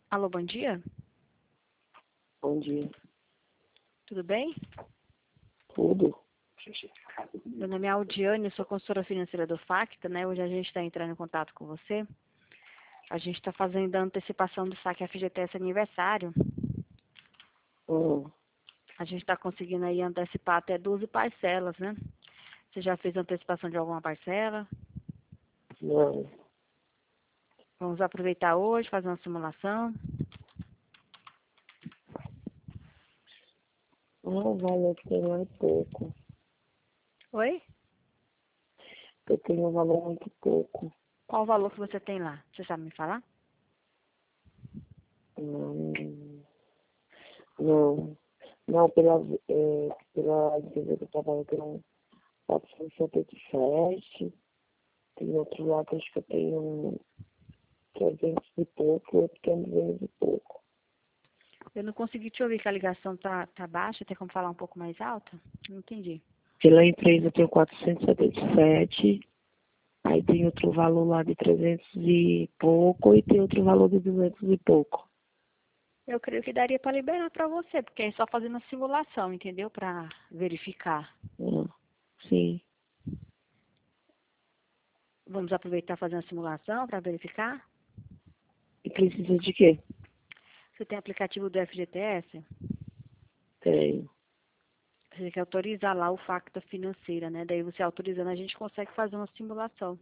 Alô, bom dia. Bom dia. Tudo bem? Tudo? Meu nome é Aldiane, eu sou consultora financeira do Facta, né? Hoje a gente está entrando em contato com você. A gente está fazendo a antecipação do saque FGTS aniversário. A gente está conseguindo aí antecipar até 12 parcelas, né? Você já fez antecipação de alguma parcela? Não. Vamos aproveitar hoje, fazer uma simulação. O valor que tem lá é pouco. Oi? Eu tenho um valor muito pouco. Qual o valor que você tem lá? Você sabe me falar? Não. Não. Não, pela empresa que eu trabalho, eu tenho 477. Tem outro lá que acho que eu tenho 300 e pouco, outro que é 200 e pouco. Eu não consegui te ouvir, que a ligação tá baixa. Tem como falar um pouco mais alto? Não entendi. Pela empresa eu tenho 477. Aí tem outro valor lá de 300 e pouco e tem outro valor de 200 e pouco. Eu creio que daria para liberar para você, porque é só fazendo a simulação, entendeu? Para verificar. Sim. Vamos aproveitar fazendo a simulação para verificar. E precisa de quê? Você tem aplicativo do FGTS? Tenho. Você quer autorizar lá o Facta Financeira, né? Daí você autorizando, a gente consegue fazer uma simulação.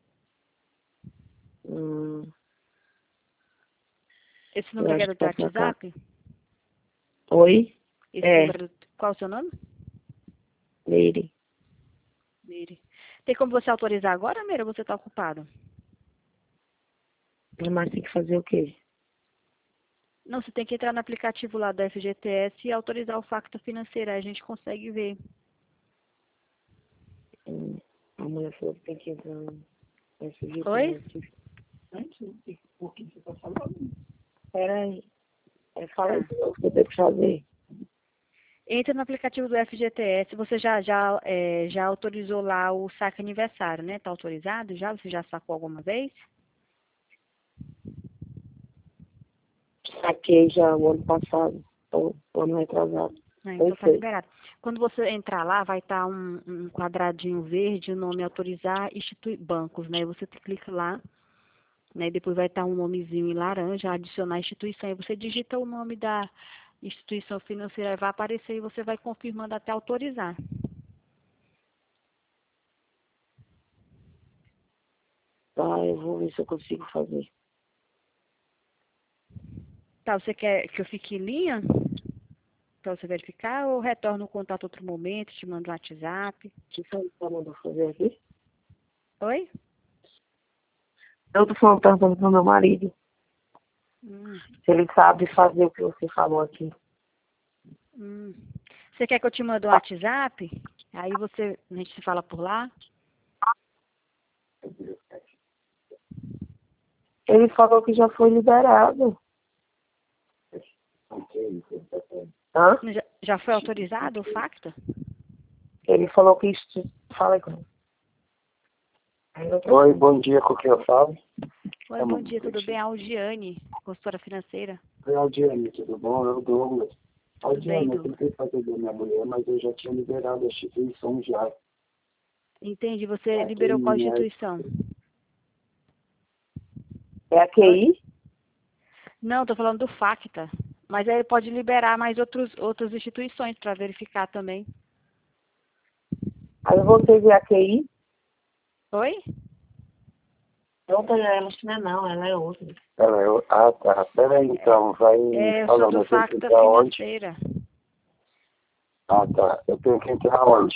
Esse Eu número acho era que do tá pra cá. WhatsApp? Oi? Esse número, qual é o seu nome? Meire. Meire. Tem como você autorizar agora, Meire, ou você está ocupado? Mas tem que fazer o quê? Não, você tem que entrar no aplicativo lá do FGTS e autorizar o Facta Financeira. Aí a gente consegue ver. A mulher falou que tem que entrar no Oi? FGTS. Antes, o que você tá falando? Peraí. Fala aí Tá. o que eu tenho que fazer. Entra no aplicativo do FGTS. Você já autorizou lá o saque aniversário, né? Tá autorizado já? Você já sacou alguma vez? Saquei já o ano passado. O ano retrasado. Ah, Foi então tá feito. liberado. Quando você entrar lá, vai estar um quadradinho verde, o nome autorizar bancos, né? Você clica lá, né? Depois vai estar um nomezinho em laranja, adicionar instituição. Aí você digita o nome da instituição financeira, vai aparecer e você vai confirmando até autorizar. Tá, eu vou ver se eu consigo fazer. Tá, você quer que eu fique em linha para você verificar ou retorno o contato outro momento, te mando um WhatsApp? O que você tá mandando fazer aqui? Oi? Eu tô falando, perguntando pro meu marido Hum, se ele sabe fazer o que você falou aqui. hum. Você quer que eu te mande um WhatsApp? Aí a gente se fala por lá? Ele falou que já foi liberado. Hã? Já foi autorizado o Facta? Ele falou que isso... Fala aí com ele. Oi, bom dia, com quem eu falo? Oi, bom dia, tudo bem? Aldiane, consultora financeira. Oi, Aldiane, tudo bom? Eu, Douglas. Tudo bem, Aldiane, eu Douglas? tentei fazer da minha mulher, mas eu já tinha liberado a instituição já. Entendi, você Aqui, liberou qual né? instituição? É a Oi? QI? Não, estou falando do Facta. Mas aí pode liberar mais outras instituições para verificar também. Aí você vê a QI? Oi? Não, ela não, ela é outra. Ah, tá. Peraí, então, vai É, eu sou falando, do eu tenho que Facta entrar onde? Financeira. Ah, tá. Eu tenho que entrar onde?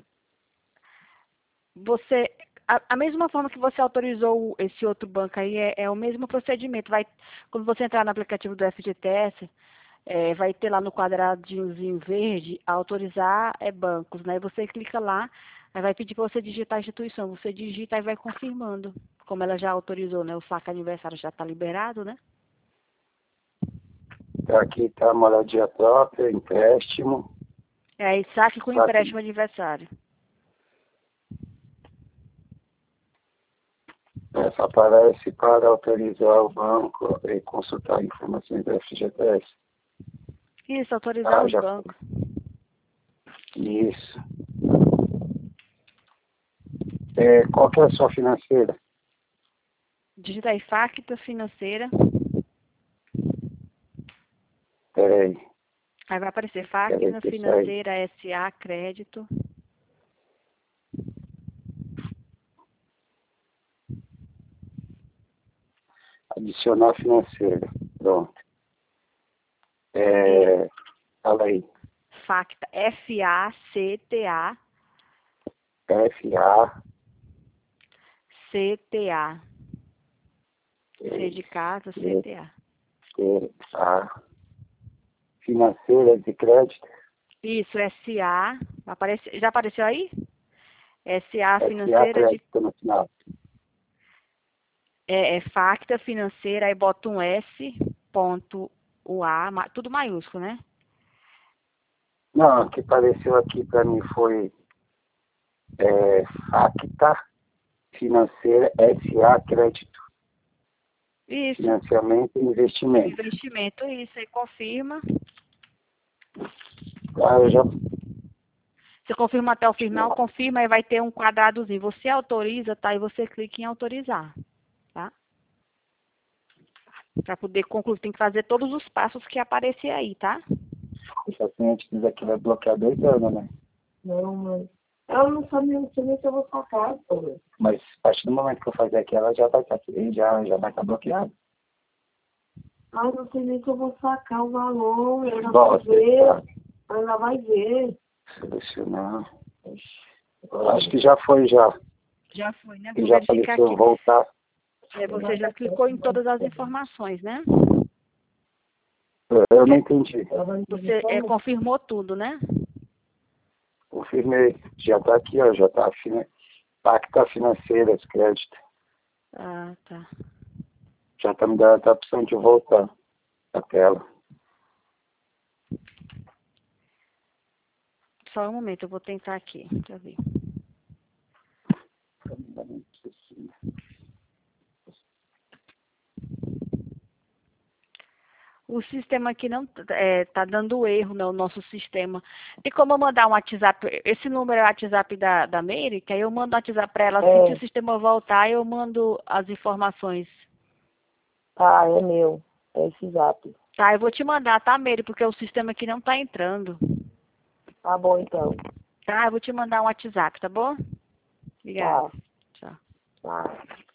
Você, a mesma forma que você autorizou esse outro banco aí, é o mesmo procedimento. Quando você entrar no aplicativo do FGTS, vai ter lá no quadradinhozinho verde, autorizar bancos, né? Você clica lá, aí vai pedir para você digitar a instituição. Você digita e vai confirmando. Como ela já autorizou, né? O saque aniversário já está liberado, né? Aqui tá moradia própria, empréstimo. Aí saque com Saque. empréstimo aniversário. Essa aparece para autorizar o banco e consultar informações do FGTS. Isso, autorizar os já bancos. Isso. Qual que é a sua financeira? Digita aí Facta Financeira. Peraí. Aí vai aparecer Peraí, Facta que Financeira SA Crédito. Adicionar financeira. Pronto. Fala aí. Facta, FACTA, FA. CTA. C de casa, CTA. A. Financeira de crédito. Isso, SA. Já apareceu aí? SA SA Financeira de... crédito no final. É Facta Financeira, aí bota um S, ponto, tudo maiúsculo, né? Não, o que apareceu aqui para mim foi Facta Financeira SA Crédito. Isso. Financiamento e investimento. Investimento, isso. Aí confirma. Eu já... Você confirma até o final, confirma, aí vai ter um quadradozinho. Você autoriza, tá? E você clica em autorizar, tá? Para poder concluir, tem que fazer todos os passos que aparecer aí, tá? Essa cliente diz aqui vai bloquear 2 anos, né? Não, mas ela não sabe nem se eu vou sacar, pô. Mas a partir do momento que eu fazer aqui, ela já vai estar aqui, já vai estar bloqueada. Ah, não sei nem se eu vou sacar o valor, ela Bom, vai ver. Ela vai ver. Selecionar. Acho que já foi, já. Já foi, né? E Vou já verificar apareceu aqui. voltar. Você já clicou em todas as informações, né? Eu não entendi. Você confirmou tudo, né? Confirmei. Já está aqui, ó. Já está Pacta Financeira, crédito. Ah, tá. Já está me dando a opção de voltar a tela. Só um momento, eu vou tentar aqui. Deixa eu ver. O sistema aqui não tá dando erro no nosso sistema. Tem como eu mandar um WhatsApp? Esse número é o WhatsApp da Meire, que aí eu mando um WhatsApp para ela. Assim que o sistema voltar, eu mando as informações. Ah, é meu. É esse zap. Tá, eu vou te mandar, tá, Meire? Porque o sistema aqui não tá entrando. Tá bom, então. Tá, eu vou te mandar um WhatsApp, tá bom? Obrigada. Tá. Tchau. Tá.